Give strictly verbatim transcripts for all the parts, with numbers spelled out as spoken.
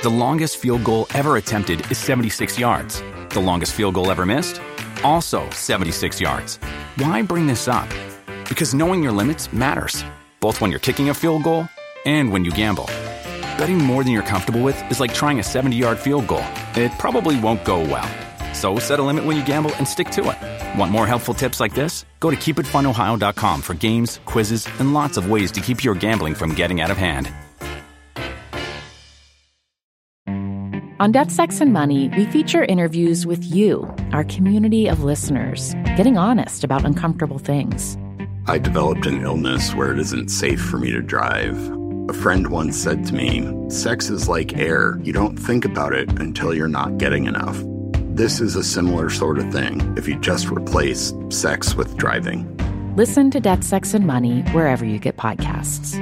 The longest field goal ever attempted is seventy-six yards. The longest field goal ever missed? Also seventy-six yards. Why bring this up? Because knowing your limits matters, both when you're kicking a field goal and when you gamble. Betting more than you're comfortable with is like trying a seventy-yard field goal. It probably won't go well. So set a limit when you gamble and stick to it. Want more helpful tips like this? Go to keep it fun ohio dot com for games, quizzes, and lots of ways to keep your gambling from getting out of hand. On Death, Sex, and Money, we feature interviews with you, our community of listeners, getting honest about uncomfortable things. I developed an illness where it isn't safe for me to drive. A friend once said to me, sex is like air. You don't think about it until you're not getting enough. This is a similar sort of thing if you just replace sex with driving. Listen to Death, Sex, and Money wherever you get podcasts.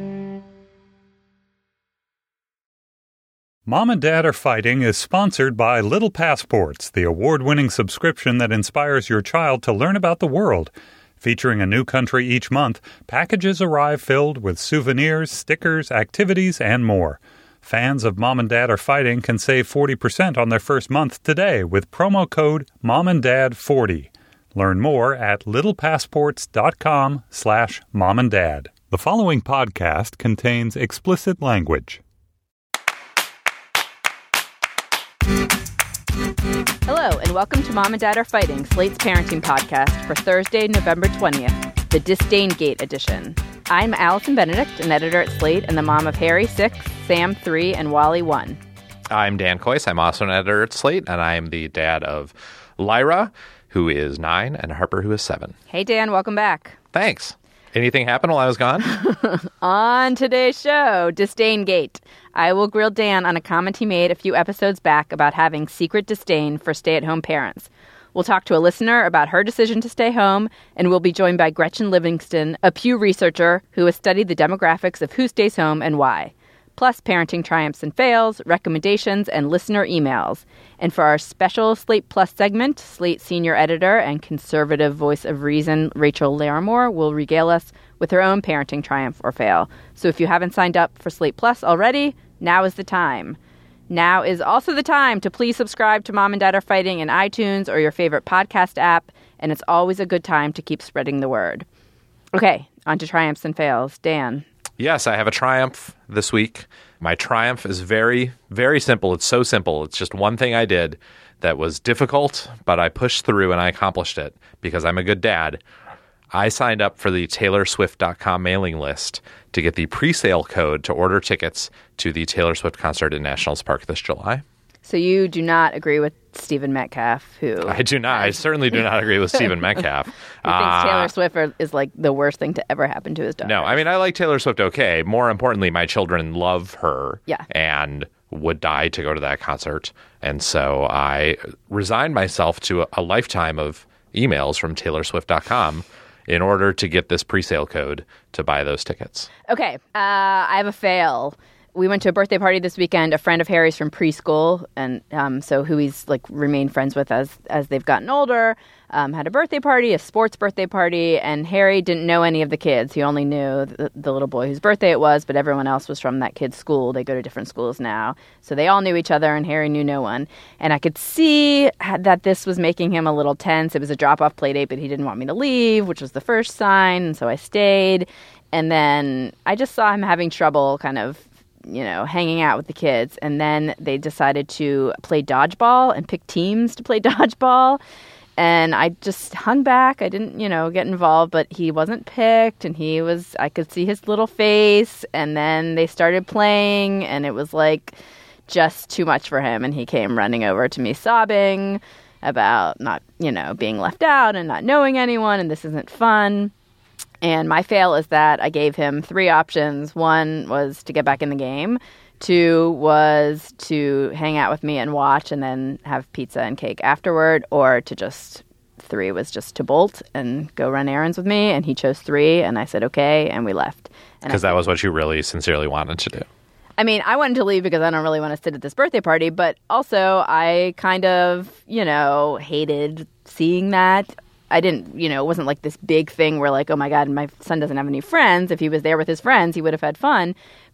Mom and Dad Are Fighting is sponsored by Little Passports, the award-winning subscription that inspires your child to learn about the world. Featuring a new country each month, packages arrive filled with souvenirs, stickers, activities, and more. Fans of Mom and Dad Are Fighting can save forty percent on their first month today with promo code mom and dad forty. Learn more at littlepassports.com slash momanddad. The following podcast contains explicit language. Hello, and welcome to Mom and Dad Are Fighting, Slate's parenting podcast for Thursday, November twentieth, the Disdain Gate edition. I'm Allison Benedict, an editor at Slate and the mom of Harry, six, Sam, three, and Wally, one. I'm Dan Kois. I'm also an editor at Slate, and I am the dad of Lyra, who is nine, and Harper, who is seven. Hey, Dan, welcome back. Thanks. Anything happen while I was gone? On today's show, Disdain Gate, I will grill Dan on a comment he made a few episodes back about having secret disdain for stay-at-home parents. We'll talk to a listener about her decision to stay home, and we'll be joined by Gretchen Livingston, a Pew researcher who has studied the demographics of who stays home and why. Plus parenting triumphs and fails, recommendations, and listener emails. And for our special Slate Plus segment, Slate senior editor and conservative voice of reason, Rachel Larimore, will regale us with her own parenting triumph or fail. So if you haven't signed up for Slate Plus already, now is the time. Now is also the time to please subscribe to Mom and Dad Are Fighting in iTunes or your favorite podcast app, and it's always a good time to keep spreading the word. Okay, on to triumphs and fails. Dan. Yes, I have a triumph this week. My triumph is very, very simple. It's so simple. It's just one thing I did that was difficult, but I pushed through and I accomplished it because I'm a good dad. I signed up for the Taylor Swift dot com mailing list to get the pre-sale code to order tickets to the Taylor Swift concert in Nationals Park this July. So you do not agree with Stephen Metcalf, who... I do not. I certainly do not agree with Stephen Metcalf. He thinks uh, Taylor Swift are, is like the worst thing to ever happen to his daughter. No, I mean, I like Taylor Swift okay. More importantly, my children love her. Yeah. And would die to go to that concert. And so I resigned myself to a, a lifetime of emails from Taylor Swift dot com in order to get this pre-sale code to buy those tickets. Okay, uh, I have a fail. We went to a birthday party this weekend. A friend of Harry's from preschool, and um, so who he's like remained friends with as as they've gotten older, um, had a birthday party, a sports birthday party, and Harry didn't know any of the kids. He only knew the, the little boy whose birthday it was, but everyone else was from that kid's school. They go to different schools now, so they all knew each other, and Harry knew no one. And I could see that this was making him a little tense. It was a drop-off play date, but he didn't want me to leave, which was the first sign, and so I stayed. And then I just saw him having trouble kind of, you know, hanging out with the kids. And then they decided to play dodgeball and pick teams to play dodgeball. And I just hung back. I didn't, you know, get involved, but he wasn't picked and he was, I could see his little face. And then they started playing and it was like just too much for him. And he came running over to me sobbing about not, you know, being left out and not knowing anyone. And this isn't fun. And my fail is that I gave him three options. One was to get back in the game. Two was to hang out with me and watch and then have pizza and cake afterward. Or to just, three was just to bolt and go run errands with me. And he chose three. And I said, okay. And we left. Because that was what you really sincerely wanted to do. I mean, I wanted to leave because I don't really want to sit at this birthday party. But also, I kind of, you know, hated seeing that. I didn't, you know, it wasn't like this big thing where like, oh my God, my son doesn't have any friends. If he was there with his friends, he would have had fun.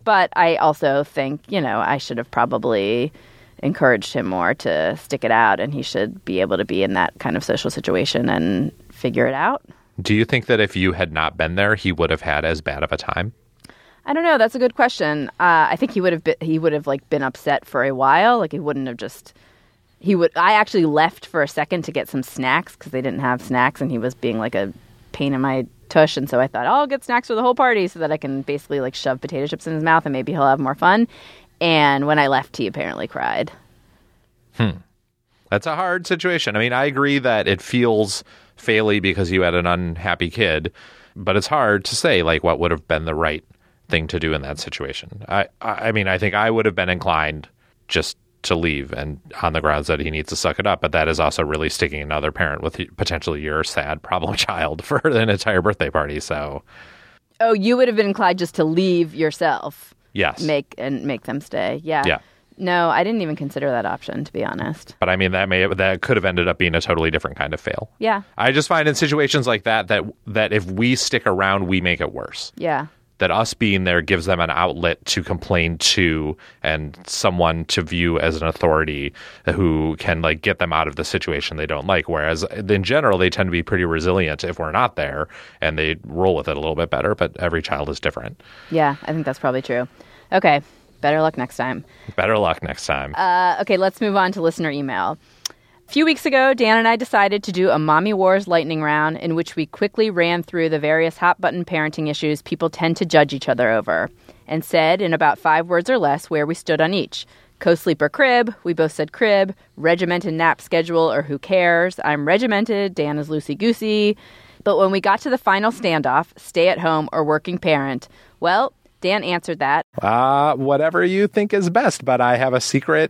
But I also think, you know, I should have probably encouraged him more to stick it out, and he should be able to be in that kind of social situation and figure it out. Do you think that if you had not been there, he would have had as bad of a time? I don't know. That's a good question. Uh, I think he would have been, he would have like been upset for a while. Like he wouldn't have just he would. I actually left for a second to get some snacks because they didn't have snacks, and he was being like a pain in my tush. And so I thought, oh, I'll get snacks for the whole party so that I can basically like shove potato chips in his mouth and maybe he'll have more fun. And when I left, he apparently cried. Hmm. That's a hard situation. I mean, I agree that it feels faily because you had an unhappy kid, but it's hard to say like what would have been the right thing to do in that situation. I, I mean, I think I would have been inclined just to leave and on the grounds that he needs to suck it up. But that is also really sticking another parent with potentially your sad problem child for an entire birthday party. So, oh, you would have been inclined just to leave yourself. Yes. Make and make them stay. Yeah. Yeah. No, I didn't even consider that option, to be honest. But I mean, that may that could have ended up being a totally different kind of fail. Yeah. I just find in situations like that that that if we stick around, we make it worse. Yeah. That us being there gives them an outlet to complain to and someone to view as an authority who can like get them out of the situation they don't like. Whereas in general, they tend to be pretty resilient if we're not there and they roll with it a little bit better. But every child is different. Yeah, I think that's probably true. Okay. Better luck next time. Better luck next time. Uh, okay, let's move on to listener email. A few weeks ago, Dan and I decided to do a Mommy Wars lightning round in which we quickly ran through the various hot-button parenting issues people tend to judge each other over, and said, in about five words or less, where we stood on each. Co-sleep or crib, we both said crib. Regimented nap schedule or who cares. I'm regimented, Dan is loosey-goosey. But when we got to the final standoff, stay at home or working parent, well, Dan answered that. Uh, whatever you think is best, but I have a secret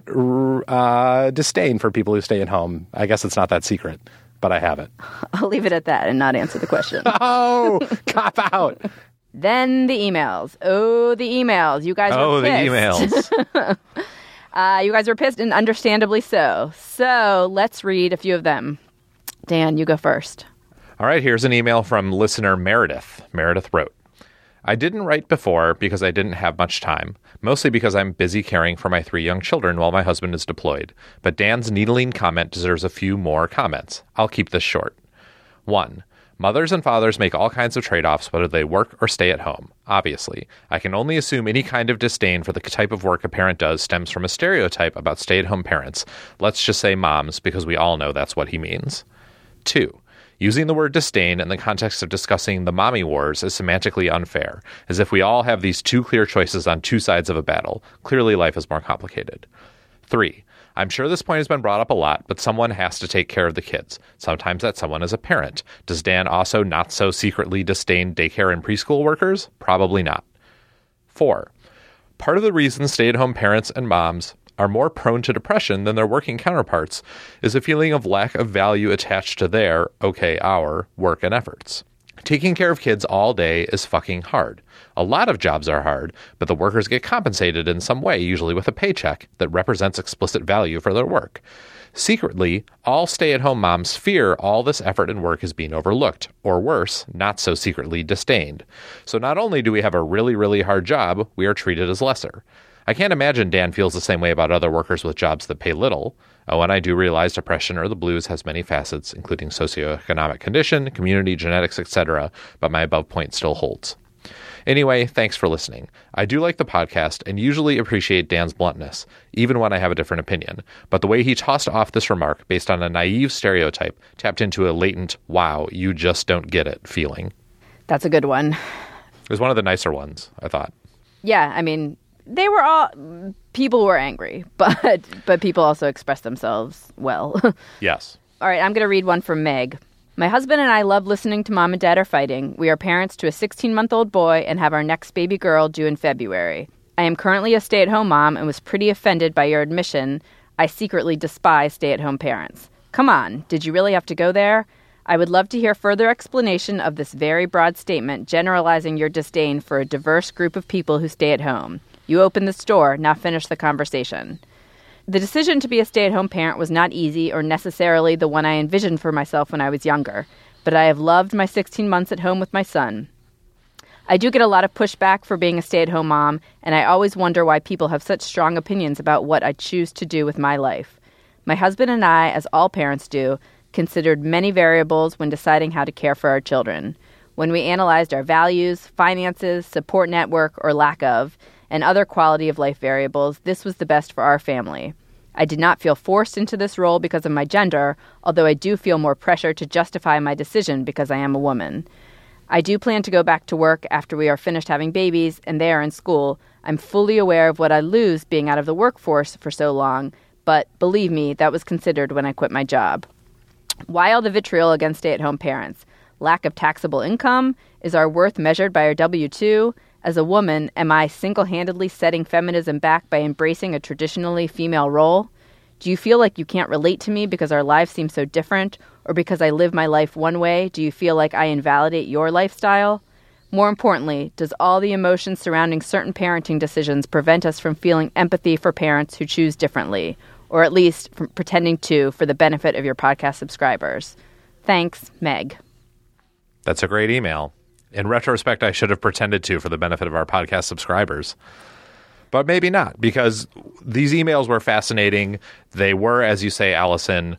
uh, disdain for people who stay at home. I guess it's not that secret, but I have it. I'll leave it at that and not answer the question. Oh, cop out. Then the emails. Oh, the emails. You guys oh, were pissed. Oh, the emails. uh, you guys were pissed, and understandably so. So let's read a few of them. Dan, you go first. All right, here's an email from listener Meredith. Meredith wrote, I didn't write before because I didn't have much time, mostly because I'm busy caring for my three young children while my husband is deployed. But Dan's needling comment deserves a few more comments. I'll keep this short. One, mothers and fathers make all kinds of trade-offs whether they work or stay at home. Obviously, I can only assume any kind of disdain for the type of work a parent does stems from a stereotype about stay-at-home parents. Let's just say moms, because we all know that's what he means. Two, using the word disdain in the context of discussing the mommy wars is semantically unfair, as if we all have these two clear choices on two sides of a battle. Clearly, life is more complicated. Three, I'm sure this point has been brought up a lot, but someone has to take care of the kids. Sometimes that someone is a parent. Does Dan also not so secretly disdain daycare and preschool workers? Probably not. Four, part of the reason stay-at-home parents and moms are more prone to depression than their working counterparts is a feeling of lack of value attached to their, okay, our, work and efforts. Taking care of kids all day is fucking hard. A lot of jobs are hard, but the workers get compensated in some way, usually with a paycheck that represents explicit value for their work. Secretly, all stay-at-home moms fear all this effort and work is being overlooked, or worse, not so secretly disdained. So not only do we have a really, really hard job, we are treated as lesser. I can't imagine Dan feels the same way about other workers with jobs that pay little. Oh, and I do realize depression or the blues has many facets, including socioeconomic condition, community, genetics, et cetera, but my above point still holds. Anyway, thanks for listening. I do like the podcast and usually appreciate Dan's bluntness, even when I have a different opinion. But the way he tossed off this remark based on a naive stereotype tapped into a latent, wow, you just don't get it feeling. That's a good one. It was one of the nicer ones, I thought. Yeah, I mean, they were all, people were angry, but but people also expressed themselves well. Yes. All right, I'm going to read one from Meg. My husband and I love listening to Mom and Dad Are Fighting. We are parents to a sixteen-month-old boy and have our next baby girl due in February. I am currently a stay-at-home mom and was pretty offended by your admission I secretly despise stay-at-home parents. Come on, did you really have to go there? I would love to hear further explanation of this very broad statement generalizing your disdain for a diverse group of people who stay at home. You opened this door, now finish the conversation. The decision to be a stay-at-home parent was not easy or necessarily the one I envisioned for myself when I was younger, but I have loved my sixteen months at home with my son. I do get a lot of pushback for being a stay-at-home mom, and I always wonder why people have such strong opinions about what I choose to do with my life. My husband and I, as all parents do, considered many variables when deciding how to care for our children. When we analyzed our values, finances, support network, or lack of, and other quality of life variables, this was the best for our family. I did not feel forced into this role because of my gender, although I do feel more pressure to justify my decision because I am a woman. I do plan to go back to work after we are finished having babies and they are in school. I'm fully aware of what I lose being out of the workforce for so long, but believe me, that was considered when I quit my job. Why all the vitriol against stay-at-home parents? Lack of taxable income? Is our worth measured by our W two? As a woman, am I single-handedly setting feminism back by embracing a traditionally female role? Do you feel like you can't relate to me because our lives seem so different? Or because I live my life one way, do you feel like I invalidate your lifestyle? More importantly, does all the emotions surrounding certain parenting decisions prevent us from feeling empathy for parents who choose differently? Or at least from pretending to for the benefit of your podcast subscribers? Thanks, Meg. That's a great email. In retrospect, I should have pretended to for the benefit of our podcast subscribers. But maybe not, because these emails were fascinating. They were, as you say, Allison,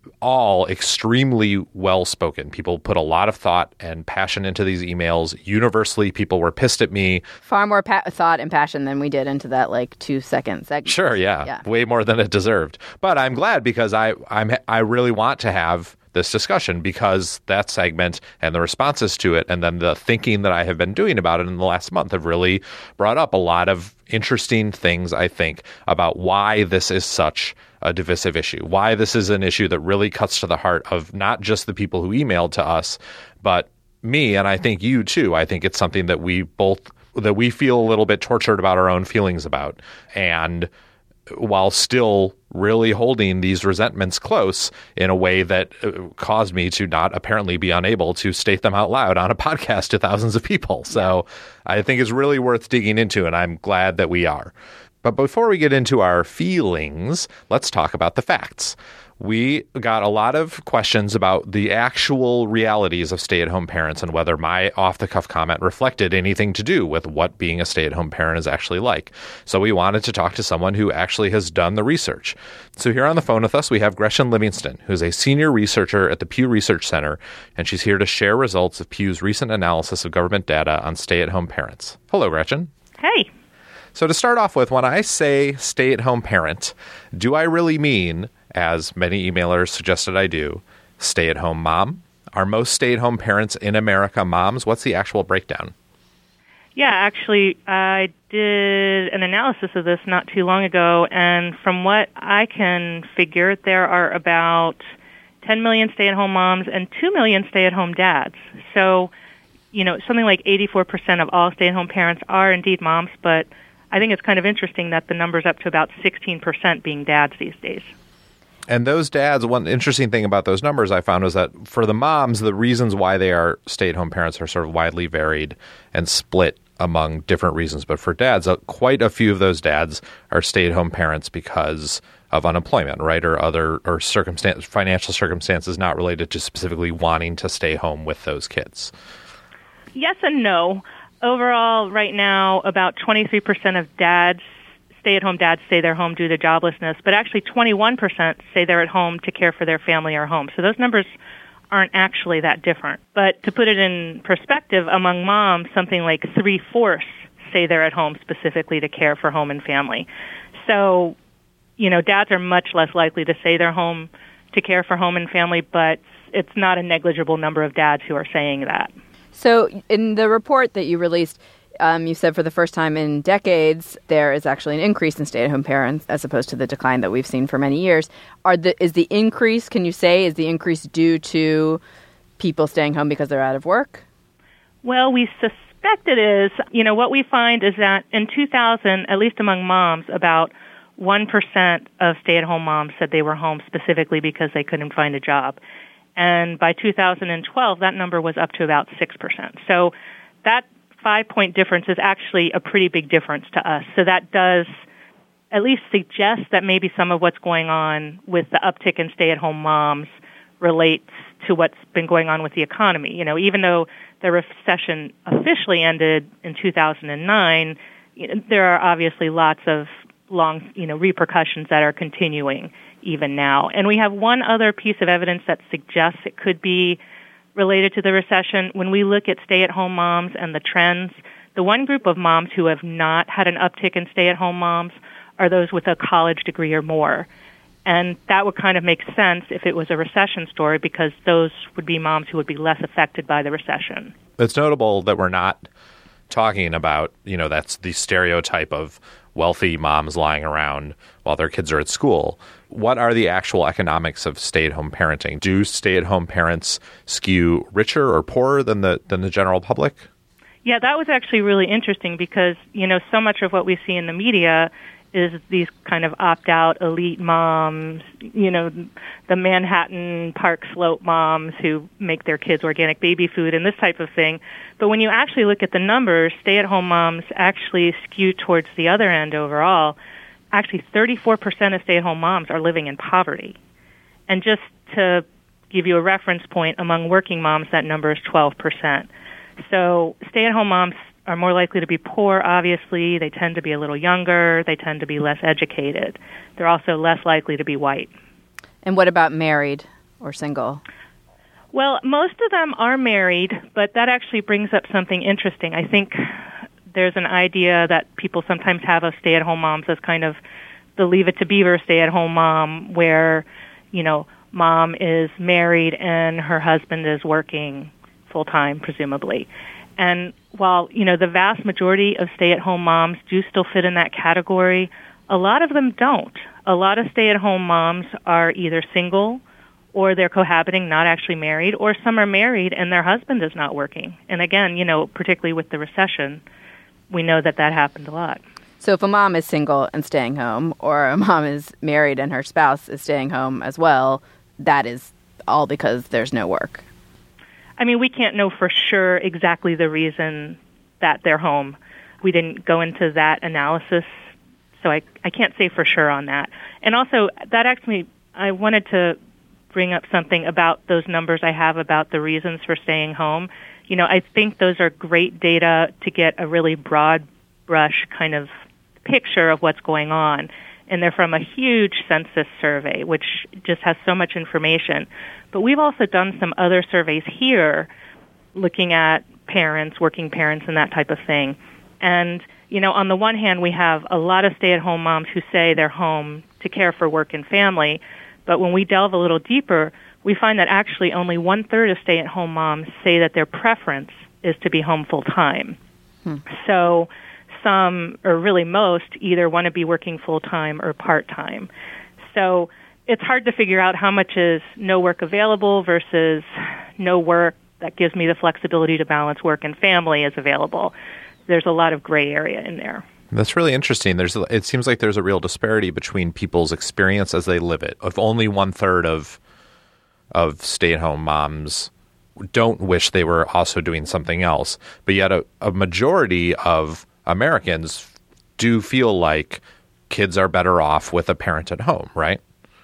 all extremely well-spoken. People put a lot of thought and passion into these emails. Universally, people were pissed at me. Far more pa- thought and passion than we did into that, like, two-second segment. Sure, yeah. yeah. Way more than it deserved. But I'm glad because I I'm I really want to have this discussion because that segment and the responses to it and then the thinking that I have been doing about it in the last month have really brought up a lot of interesting things, I think, about why this is such a divisive issue, why this is an issue that really cuts to the heart of not just the people who emailed to us, but me, and I think you too. I think it's something that we both, that we feel a little bit tortured about our own feelings about. And while still really holding these resentments close in a way that caused me to not apparently be unable to state them out loud on a podcast to thousands of people. So I think it's really worth digging into, and I'm glad that we are. But before we get into our feelings, let's talk about the facts. We got a lot of questions about the actual realities of stay-at-home parents and whether my off-the-cuff comment reflected anything to do with what being a stay-at-home parent is actually like. So we wanted to talk to someone who actually has done the research. So here on the phone with us, we have Gretchen Livingston, who's a senior researcher at the Pew Research Center, and she's here to share results of Pew's recent analysis of government data on stay-at-home parents. Hello, Gretchen. Hey. So to start off with, when I say stay-at-home parent, do I really mean, as many emailers suggested I do, stay-at-home mom? Are most stay-at-home parents in America moms? What's the actual breakdown? Yeah, actually, I did an analysis of this not too long ago, and from what I can figure, there are about ten million stay-at-home moms and two million stay-at-home dads. So, you know, something like eighty-four percent of all stay-at-home parents are indeed moms, but I think it's kind of interesting that the number's up to about sixteen percent being dads these days. And those dads, one interesting thing about those numbers I found was that for the moms, the reasons why they are stay-at-home parents are sort of widely varied and split among different reasons. But for dads, uh, quite a few of those dads are stay-at-home parents because of unemployment, right, or other or circumstance, financial circumstances not related to specifically wanting to stay home with those kids. Yes and no. Overall, right now, about twenty-three percent of dads, stay-at-home dads, say they're home due to joblessness, but actually twenty-one percent say they're at home to care for their family or home. So those numbers aren't actually that different. But to put it in perspective, among moms, something like three-fourths say they're at home specifically to care for home and family. So, you know, dads are much less likely to say they're home to care for home and family, but it's not a negligible number of dads who are saying that. So in the report that you released, um, you said for the first time in decades, there is actually an increase in stay-at-home parents as opposed to the decline that we've seen for many years. Are the is the increase, can you say, is the increase due to people staying home because they're out of work? Well, we suspect it is. You know, what we find is that in two thousand, at least among moms, about one percent of stay-at-home moms said they were home specifically because they couldn't find a job. And by two thousand twelve, that number was up to about six percent. So that five-point difference is actually a pretty big difference to us. So that does at least suggest that maybe some of what's going on with the uptick in stay-at-home moms relates to what's been going on with the economy. You know, even though the recession officially ended in two thousand nine, you know, there are obviously lots of long, you know, repercussions that are continuing even now. And we have one other piece of evidence that suggests it could be related to the recession. When we look at stay-at-home moms and the trends, the one group of moms who have not had an uptick in stay-at-home moms are those with a college degree or more. And that would kind of make sense if it was a recession story, because those would be moms who would be less affected by the recession. It's notable that we're not talking about, you know, that's the stereotype of wealthy moms lying around while their kids are at school. What are the actual economics of stay-at-home parenting? Do stay-at-home parents skew richer or poorer than the than the general public? Yeah, that was actually really interesting because, you know, so much of what we see in the media is these kind of opt-out elite moms, you know, the Manhattan Park Slope moms who make their kids organic baby food and this type of thing. But when you actually look at the numbers, stay-at-home moms actually skew towards the other end overall. Actually, thirty-four percent of stay-at-home moms are living in poverty. And just to give you a reference point, among working moms, that number is twelve percent. So stay-at-home moms are more likely to be poor, obviously. They tend to be a little younger. They tend to be less educated. They're also less likely to be white. And what about married or single? Well, most of them are married, but that actually brings up something interesting. I think there's an idea that people sometimes have of stay-at-home moms as kind of the Leave It to Beaver stay-at-home mom, where, you know, mom is married and her husband is working full-time, presumably. And while, you know, the vast majority of stay-at-home moms do still fit in that category, a lot of them don't. A lot of stay-at-home moms are either single or they're cohabiting, not actually married, or some are married and their husband is not working. And again, you know, particularly with the recession, we know that that happened a lot. So if a mom is single and staying home, or a mom is married and her spouse is staying home as well, that is all because there's no work. I mean, we can't know for sure exactly the reason that they're home. We didn't go into that analysis, so I, I can't say for sure on that. And also, that actually, I wanted to bring up something about those numbers I have about the reasons for staying home. You know, I think those are great data to get a really broad brush kind of picture of what's going on. And they're from a huge census survey, which just has so much information. But we've also done some other surveys here looking at parents, working parents, and that type of thing. And, you know, on the one hand, we have a lot of stay-at-home moms who say they're home to care for work and family. But when we delve a little deeper, we find that actually only one-third of stay-at-home moms say that their preference is to be home full-time. Hmm. So some, or really most, either want to be working full-time or part-time. So it's hard to figure out how much is no work available versus no work that gives me the flexibility to balance work and family is available. There's a lot of gray area in there. That's really interesting. There's, it seems like there's a real disparity between people's experience as they live it. If only one-third of of stay-at-home moms don't wish they were also doing something else, but yet a, a majority of Americans do feel like kids are better off with a parent at home, right?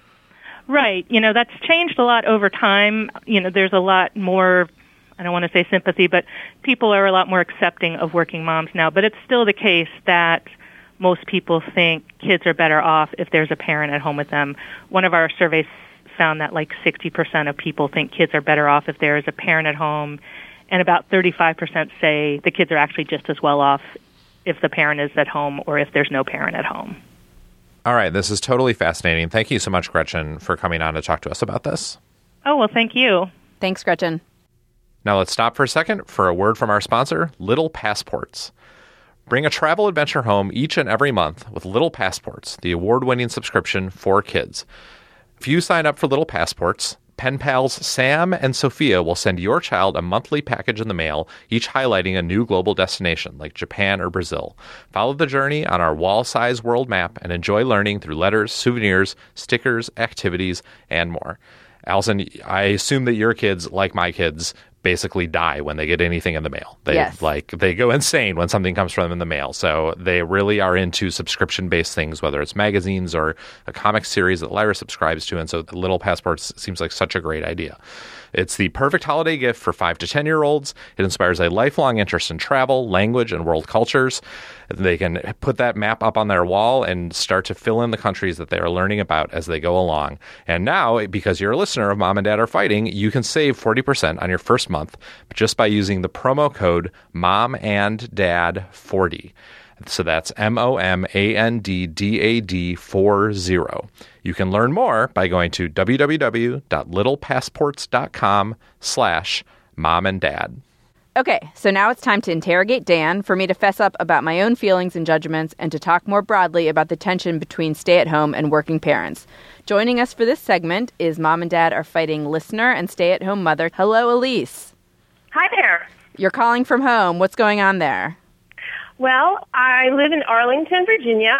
Right. You know, that's changed a lot over time. You know, there's a lot more, I don't want to say sympathy, but people are a lot more accepting of working moms now. But it's still the case that most people think kids are better off if there's a parent at home with them. One of our surveys found that like sixty percent of people think kids are better off if there is a parent at home, and about thirty-five percent say the kids are actually just as well off if the parent is at home or if there's no parent at home. All right. This is totally fascinating. Thank you so much, Gretchen, for coming on to talk to us about this. Oh, well, thank you. Thanks, Gretchen. Now let's stop for a second for a word from our sponsor, Little Passports. Bring a travel adventure home each and every month with Little Passports, the award-winning subscription for kids. If you sign up for Little Passports, pen pals Sam and Sophia will send your child a monthly package in the mail, each highlighting a new global destination like Japan or Brazil. Follow the journey on our wall-size world map and enjoy learning through letters, souvenirs, stickers, activities, and more. Allison, I assume that your kids, like my kids, basically die when they get anything in the mail. They Yes. like they go insane when something comes from them in the mail. So they really are into subscription-based things, whether it's magazines or a comic series that Lyra subscribes to. And so Little Passports seems like such a great idea. It's the perfect holiday gift for five to ten-year-olds. It inspires a lifelong interest in travel, language, and world cultures. They can put that map up on their wall and start to fill in the countries that they are learning about as they go along. And now, because you're a listener of Mom and Dad Are Fighting, you can save forty percent on your first month just by using the promo code mom and dad forty. So that's M O M A N D D A D forty. You can learn more by going to www.littlepassports.com slash mom and dad. Okay, so now it's time to interrogate Dan, for me to fess up about my own feelings and judgments, and to talk more broadly about the tension between stay-at-home and working parents. Joining us for this segment is Mom and Dad Are Fighting listener and stay-at-home mother. Hello, Elise. Hi there. You're calling from home. What's going on there? Well, I live in Arlington, Virginia.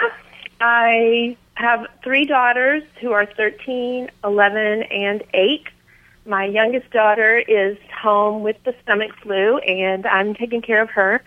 I have three daughters who are thirteen, eleven, and eight. My youngest daughter is home with the stomach flu, and I'm taking care of her.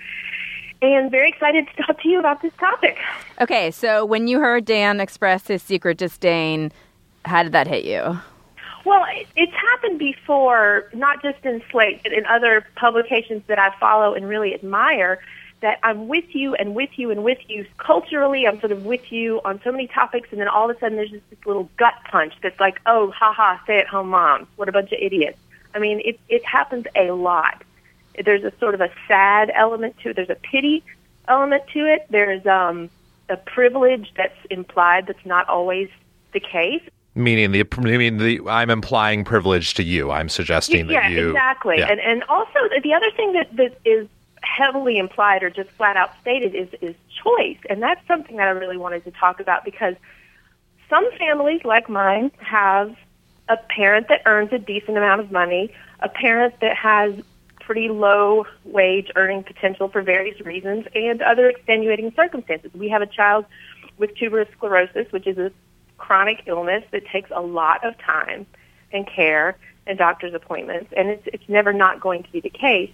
And very excited to talk to you about this topic. Okay, so when you heard Dan express his secret disdain, how did that hit you? Well, it, it's happened before, not just in Slate, but in other publications that I follow and really admire, that I'm with you and with you and with you. Culturally, I'm sort of with you on so many topics, and then all of a sudden there's just this little gut punch that's like, oh, ha-ha, stay-at-home moms. What a bunch of idiots. I mean, it, it happens a lot. There's a sort of a sad element to it. There's a pity element to it. There's um, a privilege that's implied that's not always the case. Meaning the, I mean the, I'm implying privilege to you. I'm suggesting yeah, that you... Exactly. Yeah, and and also the other thing that, that is heavily implied or just flat out stated is, is choice. And that's something that I really wanted to talk about, because some families like mine have a parent that earns a decent amount of money, a parent that has pretty low wage earning potential for various reasons, and other extenuating circumstances. We have a child with tuberous sclerosis, which is a chronic illness that takes a lot of time and care and doctor's appointments, and it's it's never not going to be the case.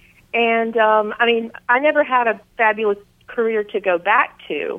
And, um, I mean, I never had a fabulous career to go back to,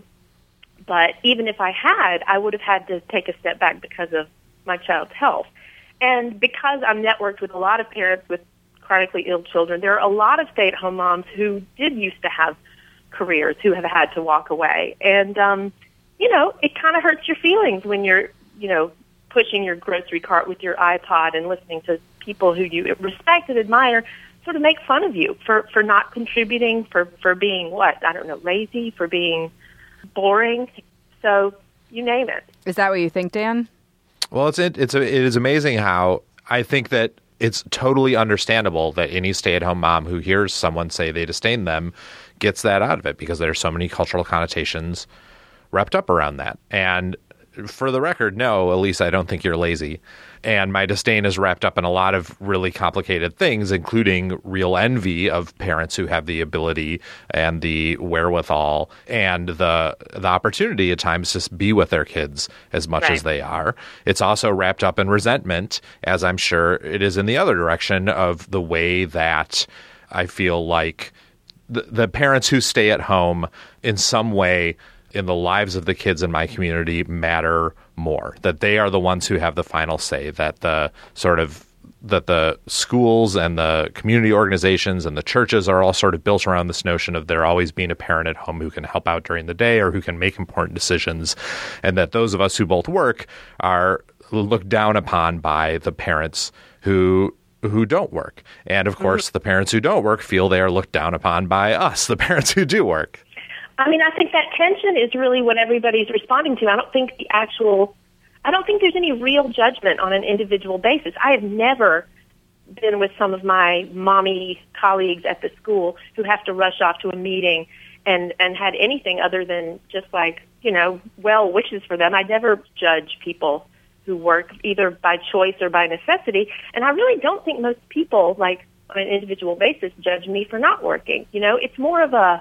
but even if I had, I would have had to take a step back because of my child's health. And because I'm networked with a lot of parents with chronically ill children, there are a lot of stay-at-home moms who did used to have careers who have had to walk away. And, um, you know, it kind of hurts your feelings when you're, you know, pushing your grocery cart with your iPod and listening to people who you respect and admire sort of make fun of you for, for not contributing, for, for being what? I don't know, lazy, for being boring. So you name it. Is that what you think, Dan? Well, it's it, it's it is amazing how I think that it's totally understandable that any stay-at-home mom who hears someone say they disdain them gets that out of it, because there's so many cultural connotations wrapped up around that. And for the record, no, Elise, I don't think you're lazy. And my disdain is wrapped up in a lot of really complicated things, including real envy of parents who have the ability and the wherewithal and the the opportunity at times to be with their kids as much right. as they are. It's also wrapped up in resentment, as I'm sure it is in the other direction, of the way that I feel like the, the parents who stay at home in some way in the lives of the kids in my community matter more, that they are the ones who have the final say, that the sort of that the schools and the community organizations and the churches are all sort of built around this notion of there always being a parent at home who can help out during the day or who can make important decisions, and that those of us who both work are looked down upon by the parents who who don't work. And of course, mm-hmm. the parents who don't work feel they are looked down upon by us, the parents who do work. I mean, I think that tension is really what everybody's responding to. I don't think the actual, I don't think there's any real judgment on an individual basis. I have never been with some of my mommy colleagues at the school who have to rush off to a meeting and, and had anything other than just like, you know, well wishes for them. I never judge people who work either by choice or by necessity. And I really don't think most people, like on an individual basis, judge me for not working. You know, it's more of a,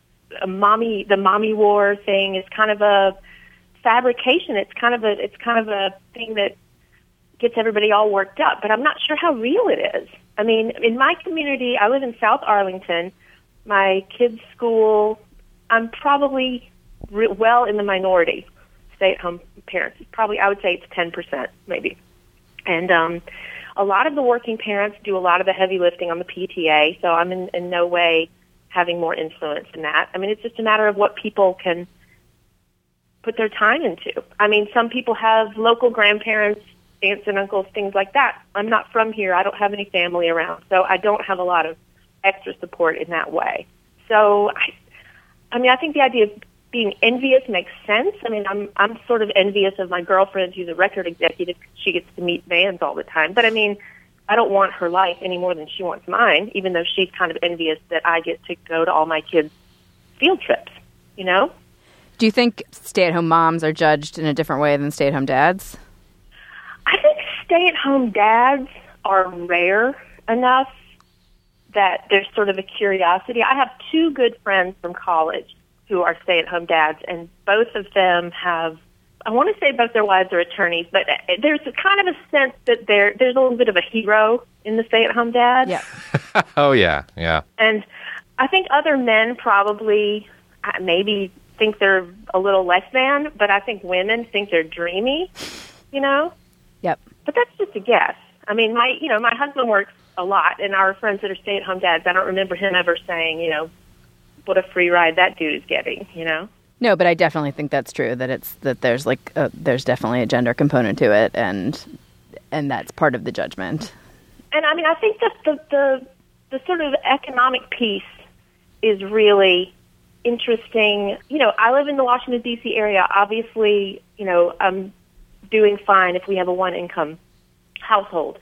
a mommy, the mommy war thing is kind of a fabrication. It's kind of a, it's kind of a thing that gets everybody all worked up, but I'm not sure how real it is. I mean, in my community, I live in South Arlington. My kids' school, I'm probably re- well in the minority. Stay-at-home parents. Probably, I would say it's ten percent, maybe. And um, a lot of the working parents do a lot of the heavy lifting on the P T A, so I'm in, in no way having more influence in that. I mean, it's just a matter of what people can put their time into. I mean, some people have local grandparents, aunts and uncles, things like that. I'm not from here. I don't have any family around, so I don't have a lot of extra support in that way. So, I, I mean, I think the idea of being envious makes sense. I mean, I'm I'm sort of envious of my girlfriend who's a record executive. She gets to meet bands all the time. But, I mean, I don't want her life any more than she wants mine, even though she's kind of envious that I get to go to all my kids' field trips, you know? Do you think stay-at-home moms are judged in a different way than stay-at-home dads? I think stay-at-home dads are rare enough that there's sort of a curiosity. I have two good friends from college who are stay-at-home dads, and both of them have, I want to say both their wives are attorneys, but there's a kind of a sense that there there's a little bit of a hero in the stay-at-home dad. Yeah. Oh, yeah, yeah. And I think other men probably uh, maybe think they're a little less than, but I think women think they're dreamy, you know? Yep. But that's just a guess. I mean, my you know, my husband works a lot, and our friends that are stay-at-home dads, I don't remember him ever saying, you know, what a free ride that dude is getting, you know? No, but I definitely think that's true, that it's that there's like a, there's definitely a gender component to it, and and that's part of the judgment. And I mean, I think that the the, the sort of economic piece is really interesting. You know, I live in the Washington, D C area. Obviously, you know, I'm doing fine if we have a one-income household.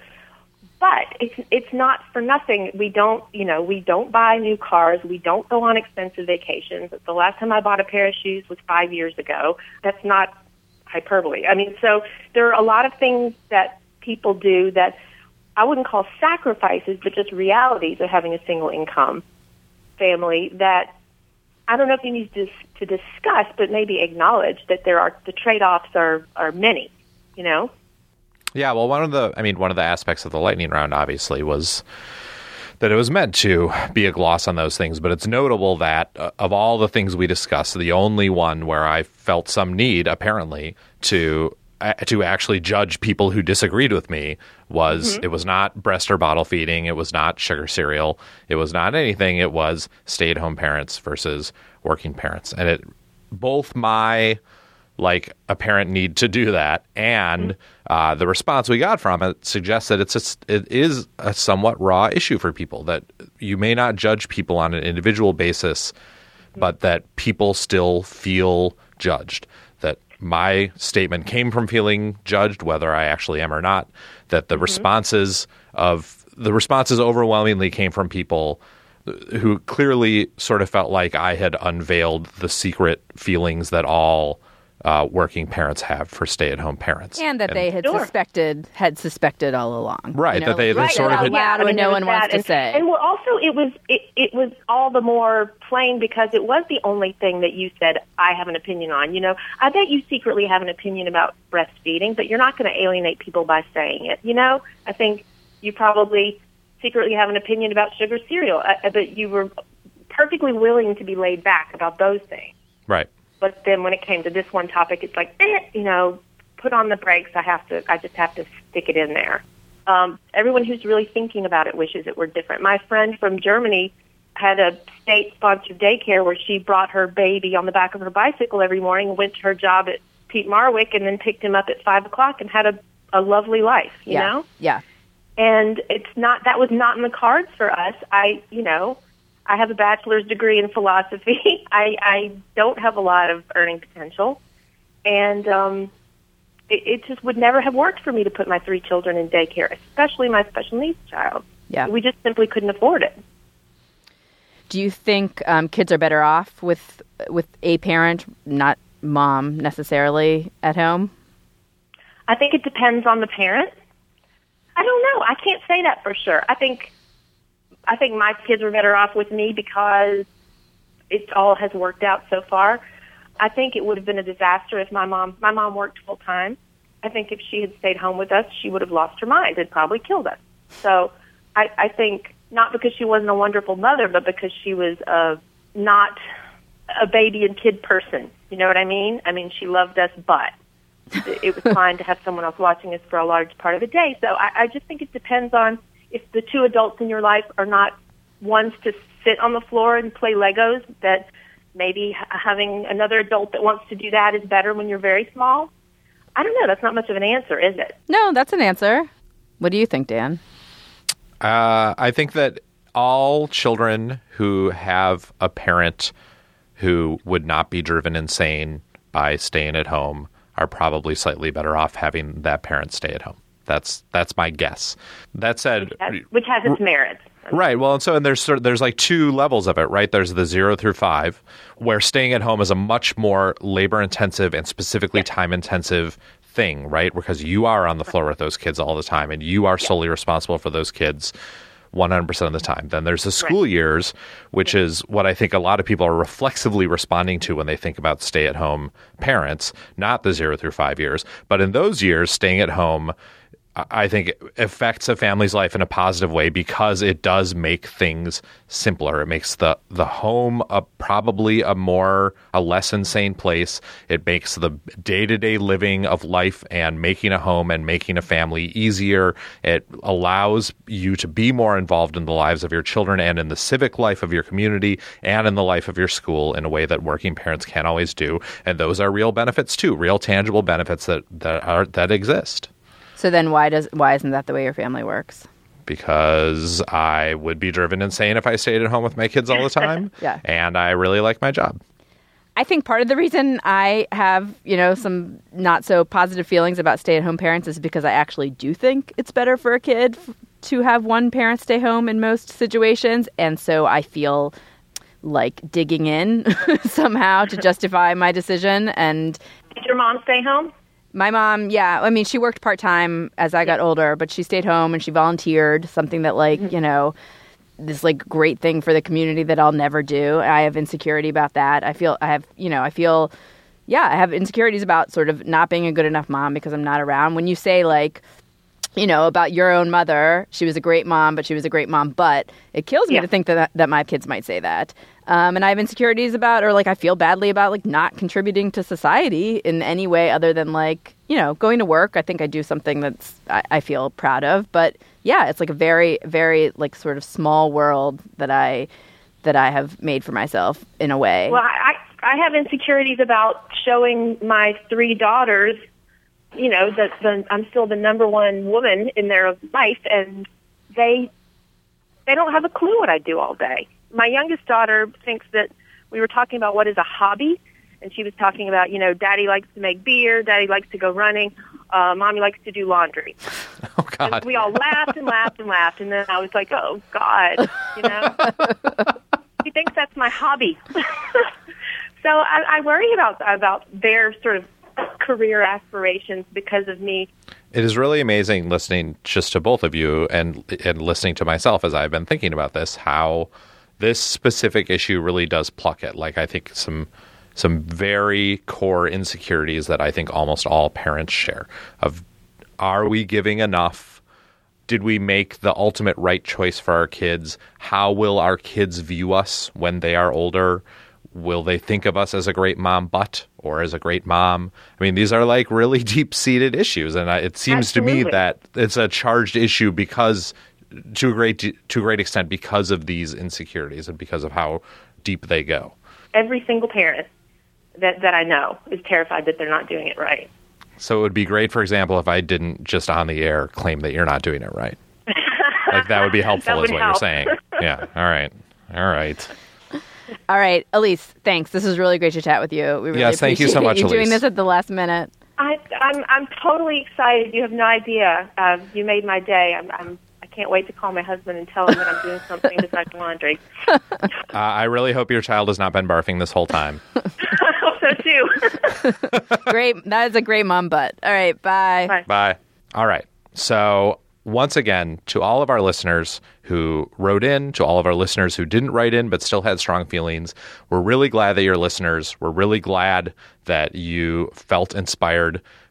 But it's it's not for nothing. We don't, you know, we don't buy new cars. We don't go on expensive vacations. The last time I bought a pair of shoes was five years ago. That's not hyperbole. I mean, so there are a lot of things that people do that I wouldn't call sacrifices, but just realities of having a single income family that I don't know if you need to, to discuss, but maybe acknowledge that there are the trade-offs are, are many, you know? Yeah, well, one of the, I mean, one of the aspects of the lightning round, obviously, was that it was meant to be a gloss on those things. But it's notable that uh, of all the things we discussed, the only one where I felt some need, apparently, to uh, to actually judge people who disagreed with me was mm-hmm. It was not breast or bottle feeding. It was not sugar cereal. It was not anything. It was stay-at-home parents versus working parents. And it both my like a parent need to do that, and uh, the response we got from it suggests that it's a, it is a somewhat raw issue for people, that you may not judge people on an individual basis, but that people still feel judged, that my statement came from feeling judged, whether I actually am or not, that the mm-hmm. responses of the responses overwhelmingly came from people who clearly sort of felt like I had unveiled the secret feelings that all Uh, working parents have for stay-at-home parents, and that and, they had sure. suspected had suspected all along, right? You know? That they, they right, sort of had, loud when no one wants and, to say. And well, also it was it, it was all the more plain because it was the only thing that you said I have an opinion on. You know, I bet you secretly have an opinion about breastfeeding, but you're not going to alienate people by saying it. You know, I think you probably secretly have an opinion about sugar cereal, uh, but you were perfectly willing to be laid back about those things, right? But then when it came to this one topic, it's like, eh, you know, put on the brakes. I have to, I just have to stick it in there. Um, everyone who's really thinking about it wishes it were different. My friend from Germany had a state-sponsored daycare where she brought her baby on the back of her bicycle every morning, went to her job at Pete Marwick, and then picked him up at five o'clock and had a, a lovely life, you yeah. know? Yeah. And it's not, that was not in the cards for us. I, you know, I have a bachelor's degree in philosophy. I, I don't have a lot of earning potential. And um, it, it just would never have worked for me to put my three children in daycare, especially my special needs child. Yeah. We just simply couldn't afford it. Do you think um, kids are better off with with a parent, not mom necessarily, at home? I think it depends on the parent. I don't know. I can't say that for sure. I think... I think my kids were better off with me because it all has worked out so far. I think it would have been a disaster if my mom, my mom worked full time. I think if she had stayed home with us, she would have lost her mind and probably killed us. So I, I think not because she wasn't a wonderful mother, but because she was uh, not a baby and kid person. You know what I mean? I mean, she loved us, but it was fine to have someone else watching us for a large part of the day. So I, I just think it depends on if the two adults in your life are not ones to sit on the floor and play Legos, that maybe having another adult that wants to do that is better when you're very small. I don't know. That's not much of an answer, is it? No, that's an answer. What do you think, Dan? Uh, I think that all children who have a parent who would not be driven insane by staying at home are probably slightly better off having that parent stay at home. That's that's my guess. That said, which has, which has its merits. Right. Well, and so and there's sort of, there's like two levels of it, right? There's the zero through five, where staying at home is a much more labor intensive and specifically yeah. time intensive thing, right? Because you are on the floor with those kids all the time, and you are yeah. solely responsible for those kids one hundred percent of the time. Then there's the school right. years, which yeah. is what I think a lot of people are reflexively responding to when they think about stay-at-home parents, not the zero through five years. But in those years, staying at home, I think, affects a family's life in a positive way because it does make things simpler. It makes the, the home a, probably a more, a less insane place. It makes the day-to-day living of life and making a home and making a family easier. It allows you to be more involved in the lives of your children and in the civic life of your community and in the life of your school in a way that working parents can't always do. And those are real benefits too, real tangible benefits that, that are that exist. So then why does why isn't that the way your family works? Because I would be driven insane if I stayed at home with my kids all the time. yeah. And I really like my job. I think part of the reason I have, you know, some not so positive feelings about stay-at-home parents is because I actually do think it's better for a kid f- to have one parent stay home in most situations. And so I feel like digging in somehow to justify my decision. And did your mom stay home? My mom, yeah. I mean, she worked part-time as I got older, but she stayed home and she volunteered, something that, like, mm-hmm. you know, this, like, great thing for the community that I'll never do. I have insecurity about that. I feel, I have, you know, I feel, yeah, I have insecurities about sort of not being a good enough mom because I'm not around. When you say, like, you know, about your own mother, she was a great mom, but she was a great mom, but it kills me yeah. to think that that my kids might say that. Um, and I have insecurities about, or like I feel badly about, like, not contributing to society in any way other than, like, you know, going to work. I think I do something that's I, I feel proud of. But yeah, it's like a very, very, like, sort of small world that I that I have made for myself in a way. Well, I I have insecurities about showing my three daughters, you know, that the, I'm still the number one woman in their life, and they they don't have a clue what I do all day. My youngest daughter thinks that we were talking about what is a hobby, and she was talking about, you know, Daddy likes to make beer, Daddy likes to go running, uh, Mommy likes to do laundry. Oh, God. And we all laughed and laughed and laughed, and then I was like, oh, God, you know. She thinks that's my hobby. So I, I worry about about their sort of career aspirations because of me. It is really amazing listening just to both of you and and listening to myself as I've been thinking about this, how this specific issue really does pluck at, like, I think some some very core insecurities that I think almost all parents share of, are we giving enough? Did we make the ultimate right choice for our kids? How will our kids view us when they are older? Will they think of us as a great mom but or as a great mom? I mean, these are like really deep-seated issues, and I, it seems Absolutely. to me that it's a charged issue because to a great to a great extent because of these insecurities and because of how deep they go. Every single parent that, that I know is terrified that they're not doing it right. So it would be great, for example, if I didn't just on the air claim that you're not doing it right. Like, that would be helpful that would is what help. you're saying. Yeah. All right. All right. All right, Elise, thanks. This was really great to chat with you. We really yes, thank you so much, you Elise. doing this at the last minute. I, I'm I'm totally excited. You have no idea. Uh, you made my day. I'm, I'm I can't wait to call my husband and tell him that I'm doing something besides laundry. Uh, I really hope your child has not been barfing this whole time. I hope so too. Great. That is a great mom butt. All right, bye. Bye. Bye. All right. So once again, to all of our listeners who wrote in, to all of our listeners who didn't write in but still had strong feelings, we're really glad that you're listeners. We're really glad that you felt inspired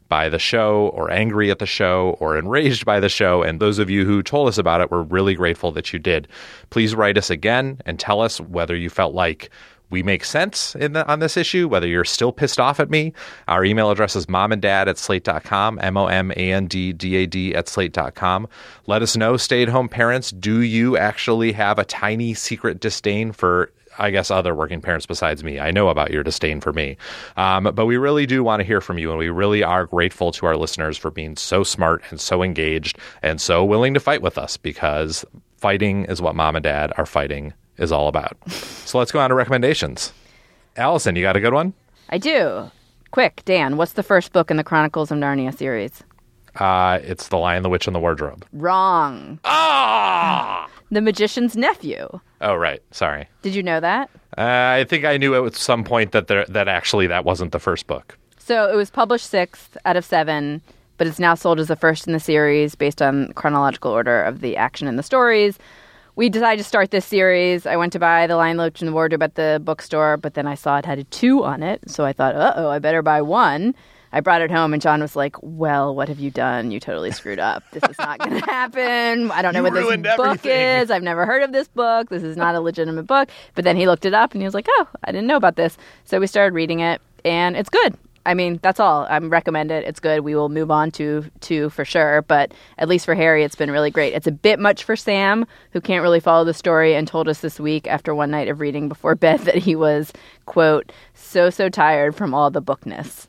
by the show or angry at the show or enraged by the show. And those of you who told us about it, we're really grateful that you did. Please write us again and tell us whether you felt like we make sense in the, on this issue, whether you're still pissed off at me. Our email address is momanddad at slate dot com, M O M A N D D A D at slate dot com. Let us know, stay-at-home parents, do you actually have a tiny secret disdain for, I guess, other working parents besides me? I know about your disdain for me. Um, but we really do want to hear from you, and we really are grateful to our listeners for being so smart and so engaged and so willing to fight with us, because fighting is what Mom and Dad are fighting is all about. So let's go on to recommendations. Allison, you got a good one? I do. Quick, Dan, what's the first book in the Chronicles of Narnia series? Uh, it's The Lion, the Witch, and the Wardrobe. Wrong. Ah! The Magician's Nephew. Oh, right. Sorry. Did you know that? Uh, I think I knew at some point that there, that actually that wasn't the first book. So it was published sixth out of seven, but it's now sold as the first in the series based on chronological order of the action in the stories. We decided to start this series. I went to buy The Lion, the Witch, and the Wardrobe at the bookstore, but then I saw it had a two on it, so I thought, uh-oh, I better buy one. I brought it home, and John was like, well, what have you done? You totally screwed up. This is not going to happen. I don't know You what this ruined book everything. is. I've never heard of this book. This is not a legitimate book. But then he looked it up, and he was like, oh, I didn't know about this. So we started reading it, and it's good. I mean, that's all. I recommend it. It's good. We will move on to two for sure. But at least for Harry, it's been really great. It's a bit much for Sam, who can't really follow the story and told us this week after one night of reading before bed that he was, quote, so, so tired from all the bookness.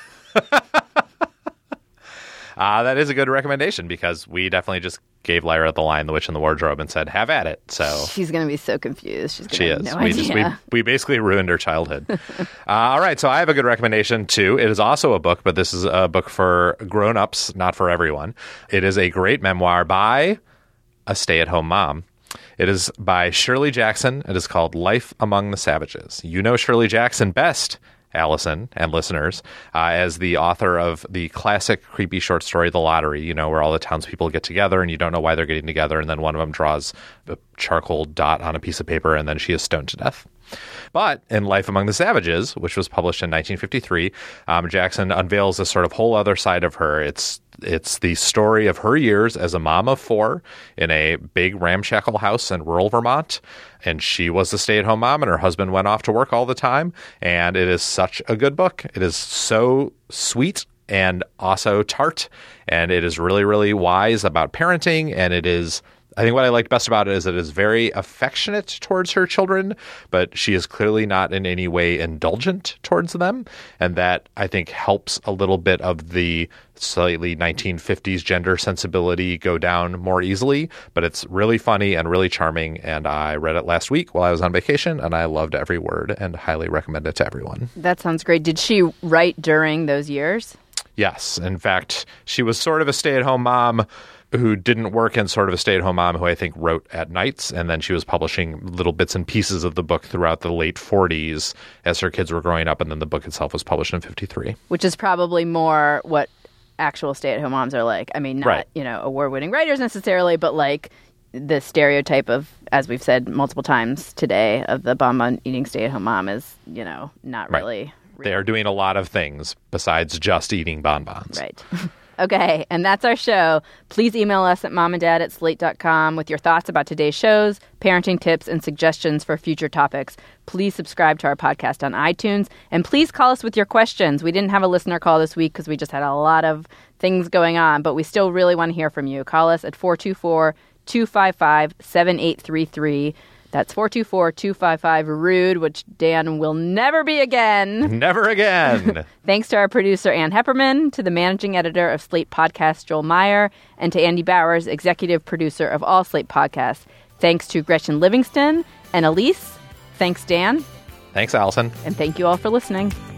Uh, that is a good recommendation, because we definitely just gave Lyra The Lion, the Witch, and the Wardrobe and said, have at it. So She's going to be so confused. She's gonna she have is. no we, idea. just, we, we basically ruined her childhood. uh, all right. So I have a good recommendation, too. It is also a book, but this is a book for grown-ups, not for everyone. It is a great memoir by a stay-at-home mom. It is by Shirley Jackson. It is called Life Among the Savages. You know Shirley Jackson best, Allison and listeners, uh, as the author of the classic creepy short story, The Lottery, you know, where all the townspeople get together and you don't know why they're getting together, and then one of them draws a charcoal dot on a piece of paper and then she is stoned to death. But in Life Among the Savages, which was published in nineteen fifty-three, um, Jackson unveils a sort of whole other side of her. It's it's the story of her years as a mom of four in a big ramshackle house in rural Vermont. And she was a stay-at-home mom, and her husband went off to work all the time. And it is such a good book. It is so sweet and also tart. And it is really, really wise about parenting. And it is, I think what I liked best about it is it is very affectionate towards her children, but she is clearly not in any way indulgent towards them. And that, I think, helps a little bit of the slightly nineteen fifties gender sensibility go down more easily. But it's really funny and really charming. And I read it last week while I was on vacation, and I loved every word and highly recommend it to everyone. That sounds great. Did she write during those years? Yes. In fact, she was sort of a stay-at-home mom who didn't work, and sort of a stay-at-home mom who I think wrote at nights. And then she was publishing little bits and pieces of the book throughout the late forties as her kids were growing up. And then the book itself was published in fifty-three. Which is probably more what actual stay-at-home moms are like. I mean, not, Right. you know, award-winning writers necessarily, but like the stereotype of, as we've said multiple times today, of the bonbon-eating stay-at-home mom is, you know, not Right. really real. They are doing a lot of things besides just eating bonbons. Right. Okay, and that's our show. Please email us at momanddad at slate dot com with your thoughts about today's shows, parenting tips, and suggestions for future topics. Please subscribe to our podcast on iTunes, and please call us with your questions. We didn't have a listener call this week because we just had a lot of things going on, but we still really want to hear from you. Call us at four two four, two five five, seven eight three three. That's four two four, two five five, RUDE, which Dan will never be again. Never again. Thanks to our producer, Ann Hepperman, to the managing editor of Slate Podcasts, Joel Meyer, and to Andy Bowers, executive producer of all Slate Podcasts. Thanks to Gretchen Livingston and Elise. Thanks, Dan. Thanks, Allison. And thank you all for listening.